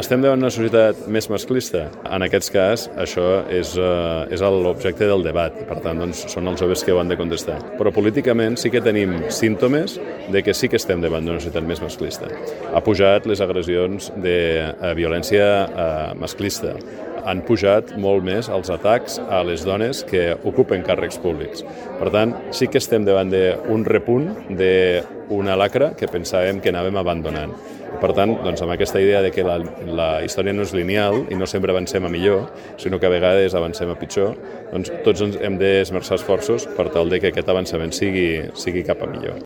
Estem davant d'una societat més masclista? En aquest cas, això és l'objecte del debat. Per tant, doncs, són els joves que ho han de contestar. Però políticament sí que tenim símptomes de que sí que estem davant d'una societat més masclista. Ha pujat les agressions de violència masclista. Han pujat molt més els atacs a les dones que ocupen càrrecs públics. Per tant, sí que estem davant d'un repunt d'una lacra que pensàvem que anàvem abandonant. Per tant, doncs, amb aquesta idea de que la història no és lineal i no sempre avancem a millor, sinó que a vegades avancem a pitjor, doncs tots hem d'esmerçar esforços per tal de que aquest avançament sigui cap a millor.